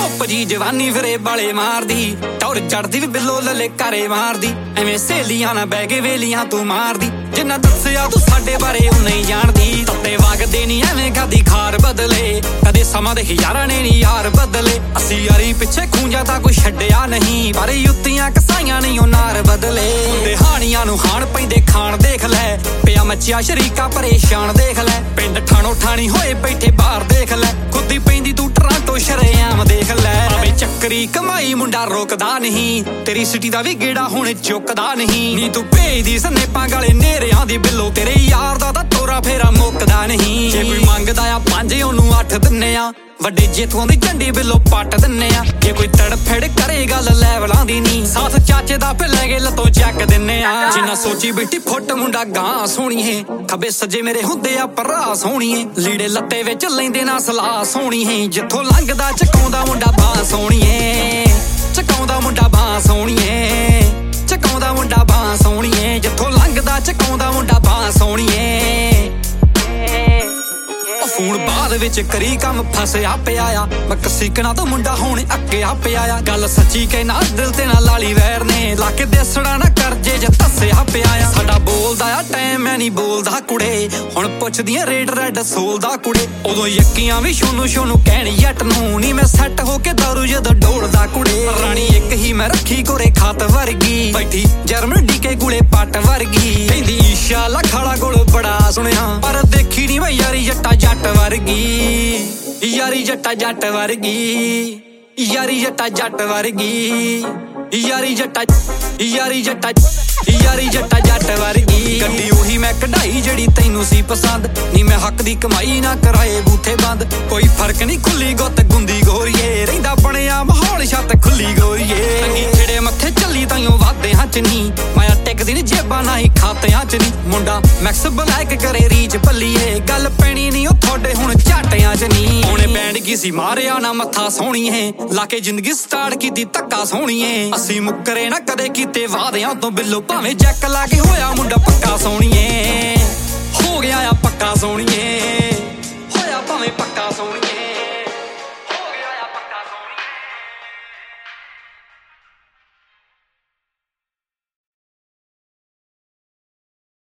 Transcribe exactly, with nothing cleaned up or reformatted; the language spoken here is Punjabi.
ਧੁੱਪ ਜੀ ਜਵਾਨੀ ਫਿਰੇ ਬਾਲੇ ਮਾਰਦੀ, ਟੌਰ ਚੜਦੀ ਵੀ ਬਿੱਲੋ ਲੱਲੇ ਘਰੇ ਮਾਰਦੀ। ਐਵੇਂ ਸਹੇਲੀਆਂ ਨਾ ਬਹਿ ਕੇ ਵੇਲੀਆਂ ਤੂੰ ਮਾਰਦੀ, ਜਿੰਨਾ ਦੱਸਿਆ ਤੂੰ ਸਾਡੇ ਬਾਰੇ ਉਹ ਨਹੀਂ ਜਾਣਦੀ। ਤੱਤੇ ਵਗਦੇ ਨੀ ਐਵੇਂ ਕਦੀ ਖਾਰ ਬਦਲੇ, ਕਦੇ ਸਮਾਂ ਦੇ ਯਾਰਾਂ ਨੇ ਨੀ ਯਾਰ ਬਦਲੇ। ਅਸੀਂ ਯਾਰੀ ਪਿੱਛੇ ਖੂੰਜਾ ਤਾਂ ਕੋਈ ਛੱਡਿਆ ਨਹੀਂ, ਪਰ ਯੁੱਤੀਆਂ ਕਸਾਈਆਂ ਨਹੀਂ ਉਹ ਨਾਰ ਬਦਲੇ। ਹੁੰਦੇ ਹਾਣੀਆਂ ਨੂੰ ਹਾਣ ਪੈਂਦੇ ਖਾਣ ਦੇਖ ਲੈ, ਪਿਆ ਮੱਚਿਆ ਸ਼ਰੀਕਾ ਪਰੇਸ਼ਾਨ ਦੇਖ ਲੈ। ਪਿੰਡ ਠਾਣੋ ਠਾਣੀ ਹੋਏ ਬੈਠੇ ਬਾਹਰ ਦੇਖ ਲੈ, ਖੁੱਦੀ ਪੈਂਦੀ ਤੂੰ ਟਰਾਂਟੋ ਸ਼ਰੇਆਮ ਦੇਖ ਲੈ। ਆਵੇ ਚੱਕਰੀ ਕਮਾਈ ਮੁੰਡਾ ਰੋਕਦਾ ਨਹੀਂ, ਤੇਰੀ ਸਿਟੀ ਦਾ ਵੀ ਗੇੜਾ ਹੁਣ ਚੁੱਕਦਾ ਨਹੀਂ। ਨੀ ਤੂੰ ਭੇਜਦੀ ਸਨੇਪਾਂ ਗਾਲੇ ਨੇਰਿਆਂ ਦੀ ਬਿੱਲੋ, ਤੇਰੇ ਯਾਰ ਦਾ ਤਾਂ ਤੋਰਾ ਫੇਰਾ ਮੁੱਕਦਾ ਨਹੀਂ। ਜੇ ਕੋਈ ਮੰਗਦਾ ਆ ਪੰਜ ਉਹਨੂੰ ਅੱਠ ਦਿੰਨੇ ਆ, ਵੱਡੇ ਜੇਤੂਆਂ ਦੀ ਝੰਡੀ ਬਿੱਲੋ ਪੱਟ ਦਿੰਨੇ ਆ। ਜੇ ਕੋਈ ਤੜਫੜ ਕਰੇ ਗੱਲ ਲੈਵਲਾਂ ਦੀ ਨੀ, ਸਾਥ ਚਾਚੇ ਦਾ ਫਿਰ ਲੈ ਕੇ ਲੱਤੋਂ ਚੱਕ ਦਿੰਨੇ ਆ। ਜਿੰਨਾ ਸੋਚੀ ਬੈਠੀ ਫੁੱਟ ਮੁੰਡਾ ਗਾਂ ਸੋਹਣੀਏ, ਖੱਬੇ ਸੱਜੇ ਮੇਰੇ ਹੁੰਦੇ ਆ ਭਰਾ ਸੋਹਣੀਏ। ਲੀੜੇ ਲੱਤੇ ਵਿੱਚ ਲੈਂਦੇ ਨਾ ਸਲਾਹ ਸੋਹਣੀਏ, ਜਿੱਥੋਂ ਲੰਘਦਾ ਚਕਾਉਂਦਾ ਮੁੰਡਾ ਬਾਹ ਸੋਹਣੀਏ। ਚਕਾਉਂਦਾ ਮੁੰਡਾ ਬਾਹ ਸੋਹਣੀਏ, ਚਕਾਉਂਦਾ ਮੁੰਡਾ ਬਾਹ ਸੋਹਣੀਏ। ਜਿੱਥੋਂ ਲੰਘਦਾ ਚਕਾਉਂਦਾ ਮੁੰਡਾ ਬਾਹ ਸੋਹਣੀਏ। ਫੋਨ ਬਾਅਦ ਵਿੱਚ ਕਰੀ ਕੰਮ ਫਸਿਆ ਪਿਆ ਆ, ਮੈਂ ਕਸੀਕਣਾ ਤੋਂ ਮੁੰਡਾ ਹੁਣ ਅੱਕਿਆ ਪਿਆ ਆ। ਗੱਲ ਸੱਚੀ ਕਹਿਣਾ ਦਿਲ ਤੇ ਨਾ ਲਾਲੀ ਵੈਰ ਨੇ, ਲਾ ਕੇ ਦੇਸੜਾ ਨਾ ਕਰਜੇ ਜੇ ਧੱਸਿਆ ਪਿਆ ਆ। ਸਾਡਾ ਬੋਲਦਾ ਆ ਟਾਈਮ ਮੈਂ ਨਹੀਂ ਬੋਲਦਾ ਕੁੜੇ, ਹੁਣ ਪੁੱਛਦੀਆਂ ਰੇਡ ਰੈਡ ਸੋਲਦਾ ਕੁੜੇ। ਉਦੋਂ ਯੱਕੀਆਂ ਵੀ ਸ਼ੋਨੂੰ ਸ਼ੋਨੂੰ ਕਹਿਣੀ ਜੱਟ ਨੂੰ, ਨੀ ਮੈਂ ਸੈੱਟ ਹੋ ਕੇ ਦਾਰੂ ਜਦੋਂ ਡੋਲਦਾ ਕੁੜੇ। ਰਾਣੀ ਇੱਕ ਹੀ ਮੈਂ ਰੱਖੀ ਕੋਰੇ ਖਾਤ ਵਰਗੀ, ਬੈਠੀ ਜਰਮਨ ਡੀਕੇ ਗੁਲੇ ਪੱਟ ਵਰਗੀ। ਕਹਿੰਦੀ ਈਸ਼ਾ ਲਖਾਲਾ ਕੋਲ ਬੜਾ ਸੁਣਿਆ, ਪਰ ਦੇਖੀ ਨੀ ਮੈਂ ਯਾਰੀ ਜੱਟਾ ਜੱਟ ਵਰਗੀ। ਯਾਰੀ ਜੱਟਾ ਜੱਟ ਵਰਗੀ, ਯਾਰੀ ਜੱਟਾ ਜੱਟ ਵਰਗੀ। ਯਾਰੀ ਜੱਟਾ ਯਾਰੀ ਜੱਟਾ ਯਾਰੀ ਜੱਟਾ ਜੱਟ ਵਰਗੀ। ਗੱਡੀ ਉਹੀ ਮੈਂ ਕਢਾਈ ਜਿਹੜੀ ਤੈਨੂੰ ਸੀ ਪਸੰਦ, ਨੀ ਮੈਂ ਹੱਕ ਦੀ ਕਮਾਈ ਨਾ ਕਰਾਏ ਬੂਥੇ ਬੰਦ। ਕੋਈ ਫਰਕ ਨਹੀਂ ਖੁੱਲੀ ਗੁੱਤ ਗੁੰਦੀ ਗੋਰੀਏ, ਰਹਿੰਦਾ ਬਣਿਆ ਮਾਹੌਲ ਛੱਤ ਖੁੱਲੀ ਗੋਰੀਏ। ਅੰਗੀ ਛਿੜੇ ਮੱਥੇ ਚੱਲੀ ਤਾਈਓ ਵਾਦਿਆਂ ਚ ਨੀ, ਮਾਇਆ ਟਿਕਦੀ ਨੀ ਜੇਬਾਂ ਨਾ ਹੀ ਖਾਤਿਆਂ ਚ ਨੀ। ਮੁੰਡਾ ਮੈਕਸ ਬਲੈਕ ਕਰੇ ਰੀਚ ਭੱਲੀਏ, ਗੱਲ ਪੈਣੀ ਨੀ ਉਹ ਤੁਹਾਡੇ ਹੁਣ ਝਾਟਿਆਂ ਚ ਨੀ। ਉਹਨੇ ਬੈਂਡ ਕੀ ਸੀ ਮਾਰਿਆ ਨਾ ਮੱਥਾ ਸੋਹਣੀਏ, ਲਾ ਕੇ ਜ਼ਿੰਦਗੀ ਸਟਾਰਟ ਕੀਤੀ ਧੱਕਾ ਸੋਹਣੀਏ। ਅਸੀਂ ਮੁੱਕਰੇ ਨਾ ਕਦੇ ਕੀਤੇ ਵਾਦਿਆਂ ਤੋਂ ਬਿੱਲੋ, ਭਾਵੇਂ ਜੈਕ ਲਾ ਕੇ ਹੋਇਆ ਮੁੰਡਾ ਪੱਕਾ ਸੋਹਣੀਏ। ਹੋ ਗਿਆ ਆ ਪੱਕਾ ਸੋਹਣੀਏ।